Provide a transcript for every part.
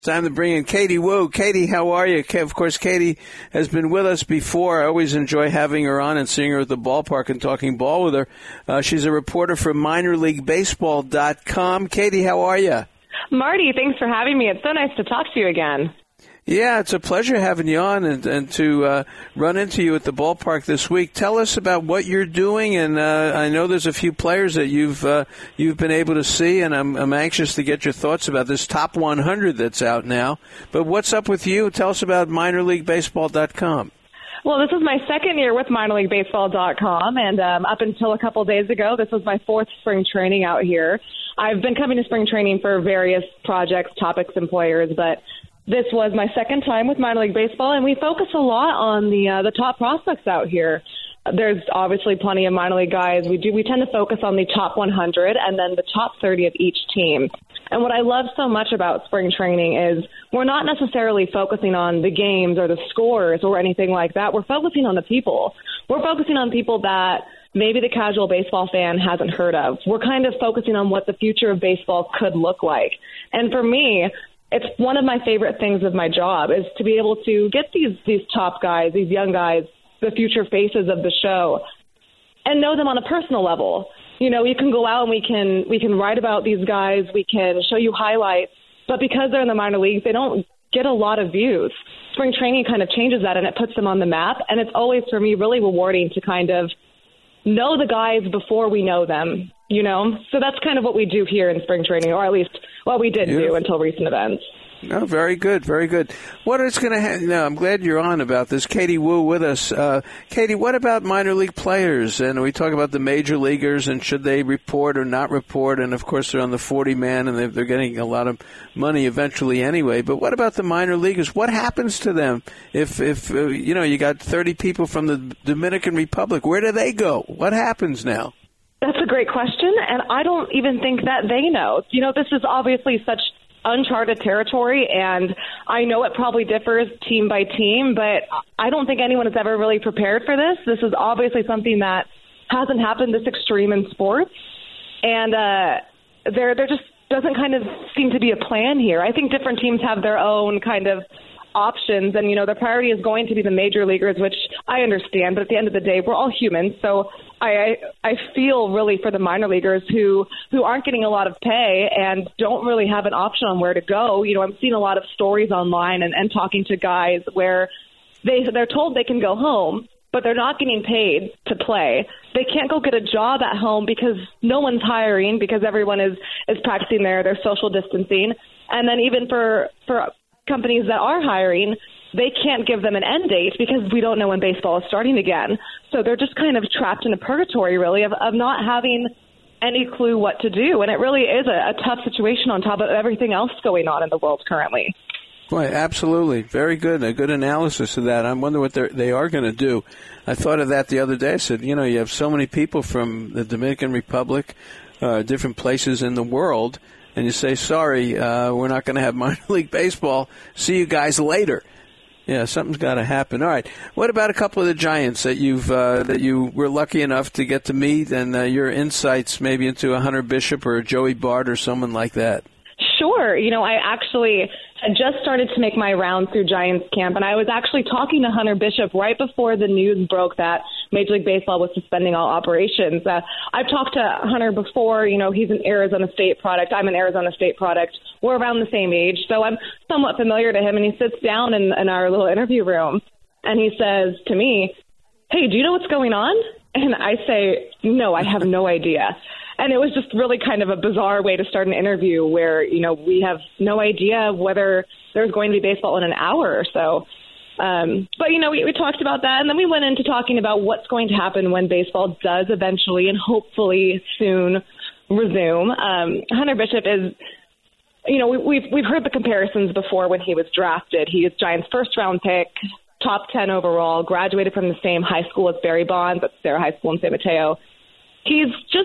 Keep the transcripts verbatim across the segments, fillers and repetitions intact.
Time to bring in Katie Woo. Katie, how are you? Of course, Katie has been with us before. I always enjoy having her on and seeing her at the ballpark and talking ball with her. Uh, she's a reporter for minor league baseball dot com. Katie, how are you? Marty, thanks for having me. It's so nice to talk to you again. Yeah, it's a pleasure having you on and, and to uh, run into you at the ballpark this week. Tell us about what you're doing, and uh, I know there's a few players that you've uh, you've been able to see, and I'm, I'm anxious to get your thoughts about this top one hundred that's out now. But what's up with you? Tell us about minor league baseball dot com. Well, this is my second year with minor league baseball dot com, and um, up until a couple days ago, this was my fourth spring training out here. I've been coming to spring training for various projects, topics, and players, but this was my second time with minor league baseball, and we focus a lot on the uh, the top prospects out here. There's obviously plenty of minor league guys. We do we tend to focus on the top one hundred and then the top thirty of each team. And what I love so much about spring training is we're not necessarily focusing on the games or the scores or anything like that. We're focusing on the people. We're focusing on people that maybe the casual baseball fan hasn't heard of. We're kind of focusing on what the future of baseball could look like. And for me, it's one of my favorite things of my job is to be able to get these these top guys, these young guys, the future faces of the show, and know them on a personal level. You know, you can go out and we can we can write about these guys, we can show you highlights, but because they're in the minor leagues, they don't get a lot of views. Spring training kind of changes that, and it puts them on the map, and it's always, for me, really rewarding to kind of know the guys before we know them, you know? So that's kind of what we do here in spring training, or at least what we did Beautiful. do until recent events. No, very good, very good. What is going to happen? No, I'm glad you're on about this. Katie Woo with us. Uh, Katie, what about minor league players? And we talk about the major leaguers and should they report or not report? And, of course, they're on the forty man and they're, they're getting a lot of money eventually anyway. But what about the minor leaguers? What happens to them if, if uh, you know, you got thirty people from the Dominican Republic? Where do they go? What happens now? That's a great question, and I don't even think that they know. You know, this is obviously such uncharted territory, and I know it probably differs team by team, but I don't think anyone is ever really prepared for this. This is obviously something that hasn't happened this extreme in sports, and uh, there there just doesn't kind of seem to be a plan here. I think different teams have their own kind of options, and, you know, the priority is going to be the major leaguers, which I understand, but at the end of the day, we're all humans, so I, I feel really for the minor leaguers who, who aren't getting a lot of pay and don't really have an option on where to go. You know, I'm seeing a lot of stories online and, and talking to guys where they, they're told they can go home, but they're not getting paid to play. They can't go get a job at home because no one's hiring because everyone is, is practicing their, their social distancing. And then even for, for companies that are hiring, they can't give them an end date because we don't know when baseball is starting again. So they're just kind of trapped in a purgatory, really, of, of not having any clue what to do. And it really is a, a tough situation on top of everything else going on in the world currently. Right, absolutely. Very good. A good analysis of that. I wonder what they are going to do. I thought of that the other day. I said, you know, you have so many people from the Dominican Republic, uh, different places in the world, and you say, sorry, uh, we're not going to have minor league baseball. See you guys later. Yeah, something's got to happen. All right. What about a couple of the Giants that you've uh, that you were lucky enough to get to meet, and uh, your insights maybe into a Hunter Bishop or a Joey Bart or someone like that? Sure. You know, I actually had just started to make my rounds through Giants camp, and I was actually talking to Hunter Bishop right before the news broke that Major League Baseball was suspending all operations. Uh, I've talked to Hunter before. You know, he's an Arizona State product. I'm an Arizona State product. We're around the same age, so I'm somewhat familiar to him, and he sits down in, in our little interview room, and he says to me, hey, do you know what's going on? And I say, no, I have no idea. And it was just really kind of a bizarre way to start an interview where, you know, we have no idea whether there's going to be baseball in an hour or so. Um, but, you know, we, we talked about that, and then we went into talking about what's going to happen when baseball does eventually and hopefully soon resume. Um, Hunter Bishop is, you know, we, we've we've heard the comparisons before when he was drafted. He is Giants' first-round pick, top ten overall, graduated from the same high school as Barry Bonds at Sarah High School in San Mateo. He's just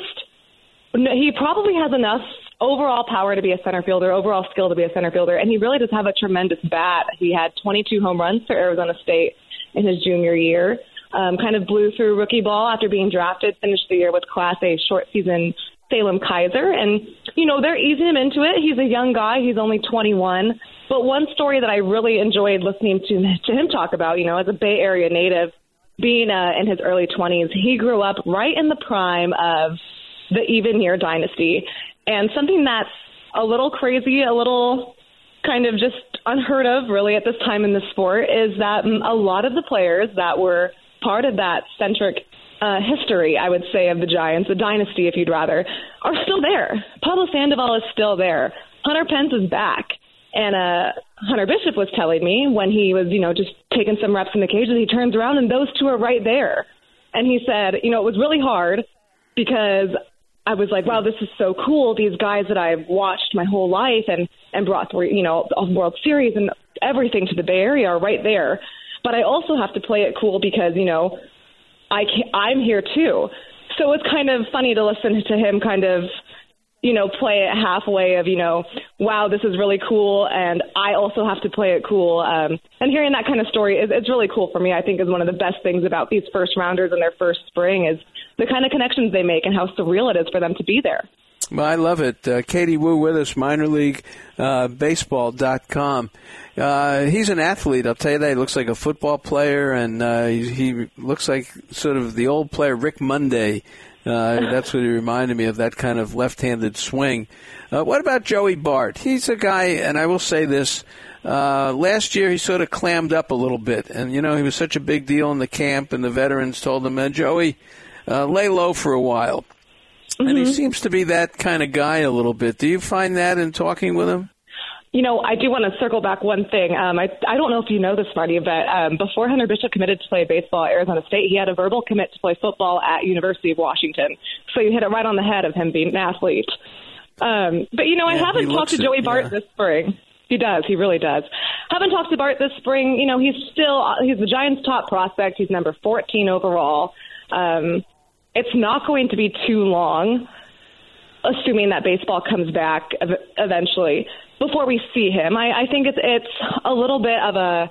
He probably has enough overall power to be a center fielder, overall skill to be a center fielder, and he really does have a tremendous bat. He had twenty-two home runs for Arizona State in his junior year, um, kind of blew through rookie ball after being drafted, finished the year with Class A short season Salem Kaiser. And, you know, they're easing him into it. He's a young guy. He's only twenty-one. But one story that I really enjoyed listening to, to him talk about, you know, as a Bay Area native, being uh, in his early twenties, he grew up right in the prime of the Even Year dynasty. And something that's a little crazy, a little kind of just unheard of really at this time in the sport is that a lot of the players that were part of that centric uh, history, I would say, of the Giants, the dynasty, if you'd rather, are still there. Pablo Sandoval is still there. Hunter Pence is back. And uh, Hunter Bishop was telling me when he was, you know, just taking some reps in the cages, he turns around and those two are right there. And he said, you know, it was really hard because I was like, wow, this is so cool. These guys that I've watched my whole life and, and brought, you know, a World Series and everything to the Bay Area are right there. But I also have to play it cool because, you know, I can't, I'm here too. So it's kind of funny to listen to him kind of, you know, play it halfway of, you know, wow, this is really cool, and I also have to play it cool. Um, and hearing that kind of story is it's really cool for me. I think is one of the best things about these first rounders in their first spring is the kind of connections they make and how surreal it is for them to be there. Well, I love it. Uh, Katie Woo with us, minor league baseball dot com. Uh, he's an athlete, I'll tell you that. He looks like a football player, and uh, he, he looks like sort of the old player Rick Monday. Uh, that's what he reminded me of, that kind of left-handed swing. Uh, what about Joey Bart? He's a guy, and I will say this, uh, last year he sort of clammed up a little bit. And, you know, he was such a big deal in the camp, and the veterans told him, uh, Joey, uh, lay low for a while. Mm-hmm. And he seems to be that kind of guy a little bit. Do you find that in talking with him? You know, I do want to circle back one thing. Um, I I don't know if you know this, Marty, but um, before Hunter Bishop committed to play baseball at Arizona State, he had a verbal commit to play football at University of Washington. So you hit it right on the head of him being an athlete. Um, but, you know, yeah, I haven't talked to Joey it, Bart yeah. this spring. He does. He really does. Haven't talked to Bart this spring. You know, he's still he's the Giants' top prospect. He's number fourteen overall. Um, it's not going to be too long, assuming that baseball comes back ev- eventually, before we see him. I, I think it's it's a little bit of a,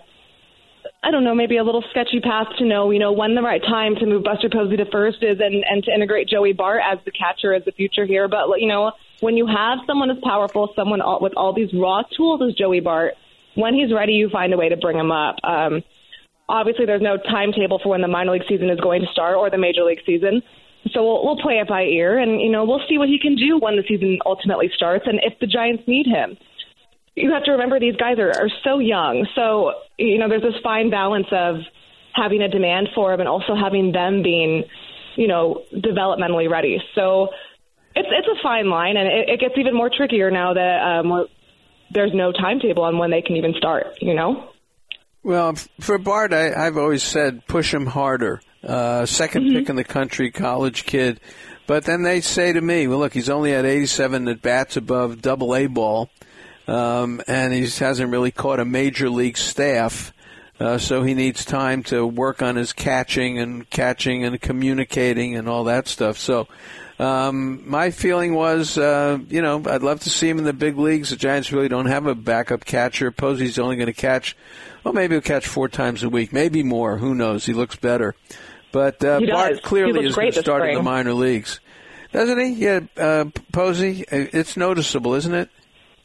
I don't know, maybe a little sketchy path to know, you know, when the right time to move Buster Posey to first is and, and to integrate Joey Bart as the catcher as the future here. But, you know, when you have someone as powerful, someone all, with all these raw tools as Joey Bart, when he's ready, you find a way to bring him up. Um, obviously, there's no timetable for when the minor league season is going to start or the major league season. So we'll, we'll play it by ear, and, you know, we'll see what he can do when the season ultimately starts and if the Giants need him. You have to remember these guys are, are so young. So, you know, there's this fine balance of having a demand for them and also having them being, you know, developmentally ready. So it's it's a fine line, and it, it gets even more trickier now that um, there's no timetable on when they can even start, you know? Well, for Bart, I, I've always said push him harder. Uh, second mm-hmm. pick in the country, college kid. But then they say to me, well, look, he's only at eighty-seven at-bats above double-A ball, um, and he hasn't really caught a major league staff, uh, so he needs time to work on his catching and catching and communicating and all that stuff. So um, my feeling was, uh, you know, I'd love to see him in the big leagues. The Giants really don't have a backup catcher. Posey's only going to catch, well, maybe he'll catch four times a week, maybe more. Who knows? He looks better. But uh, Bart clearly is going to start in the minor leagues. Doesn't he? Yeah, uh, Posey, it's noticeable, isn't it?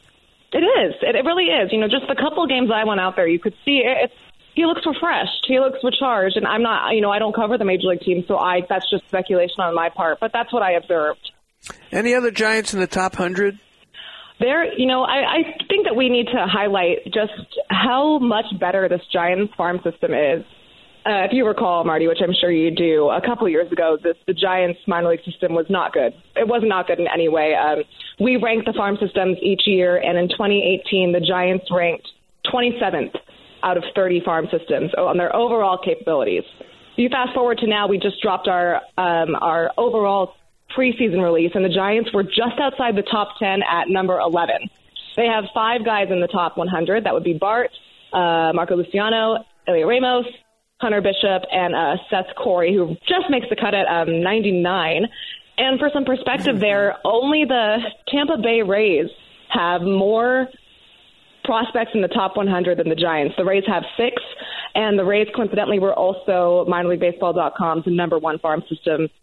It is. It, it really is. You know, just the couple games I went out there, you could see it. It's, he looks refreshed. He looks recharged. And I'm not, you know, I don't cover the Major League team, so I that's just speculation on my part. But that's what I observed. Any other Giants in the top one hundred? There, you know, I, I think that we need to highlight just how much better this Giants farm system is. Uh, if you recall, Marty, which I'm sure you do, a couple of years ago, this, the Giants minor league system was not good. It was not good in any way. Um, we ranked the farm systems each year, and in twenty eighteen, the Giants ranked twenty-seventh out of thirty farm systems on their overall capabilities. You fast forward to now, we just dropped our um, our overall preseason release, and the Giants were just outside the top ten at number eleven. They have five guys in the top one hundred. That would be Bart, uh, Marco Luciano, Elia Ramos, Hunter Bishop, and uh, Seth Corey, who just makes the cut at um, ninety-nine. And for some perspective there, only the Tampa Bay Rays have more prospects in the top one hundred than the Giants. The Rays have six, and the Rays, coincidentally, were also minor league baseball dot com's number one farm system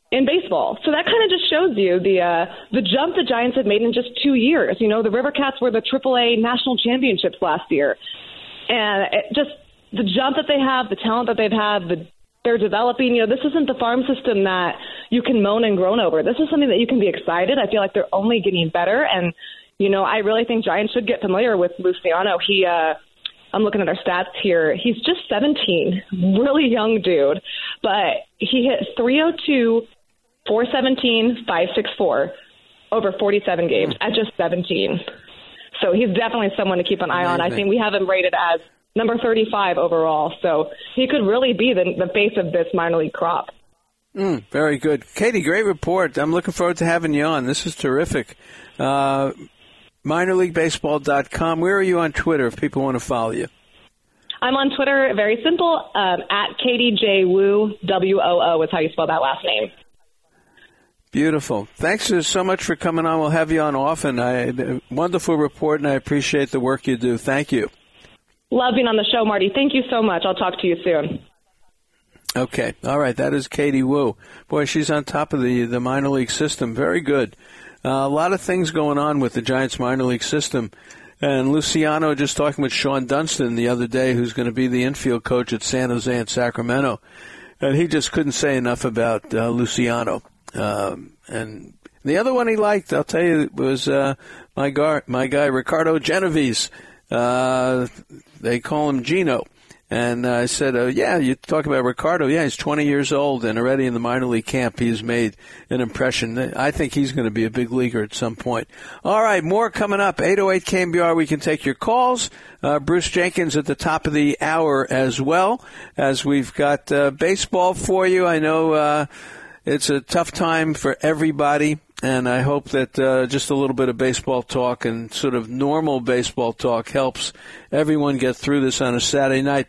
in baseball. So that kind of just shows you the uh, the jump the Giants have made in just two years. You know, the River Cats were the triple A national championships last year. And it just the jump that they have, the talent that they've had, the, they're developing. You know, this isn't the farm system that you can moan and groan over. This is something that you can be excited. I feel like they're only getting better. And, you know, I really think Giants should get familiar with Luciano. He, uh, I'm looking at our stats here. He's just seventeen, really young dude. But he hit three oh two, four seventeen, five sixty-four over forty-seven games at just seventeen. So he's definitely someone to keep an eye on. I think we have him rated as number thirty-five overall. So he could really be the, the face of this minor league crop. Mm, very good. Katie, great report. I'm looking forward to having you on. This is terrific. Uh, minor league baseball dot com. Where are you on Twitter if people want to follow you? I'm on Twitter, very simple, um, at Katie J. Woo, W O O is how you spell that last name. Beautiful. Thanks so much for coming on. We'll have you on often. I, wonderful report, and I appreciate the work you do. Thank you. Love being on the show, Marty. Thank you so much. I'll talk to you soon. Okay. All right. That is Katie Woo. Boy, she's on top of the, the minor league system. Very good. Uh, a lot of things going on with the Giants minor league system. And Luciano, just talking with Sean Dunston the other day, who's going to be the infield coach at San Jose and Sacramento. And he just couldn't say enough about uh, Luciano. Um, and the other one he liked, I'll tell you, was uh, my, guy, my guy, Ricardo Genovese. Uh, they call him Gino. And uh, I said, uh, yeah, you talk about Ricardo. Yeah, he's twenty years old, and already in the minor league camp he's made an impression. I think he's going to be a big leaguer at some point. All right, more coming up. eight oh eight K M B R, we can take your calls. Uh, Bruce Jenkins at the top of the hour as well, as we've got uh, baseball for you. I know uh, it's a tough time for everybody. And I hope that uh, just a little bit of baseball talk and sort of normal baseball talk helps everyone get through this on a Saturday night.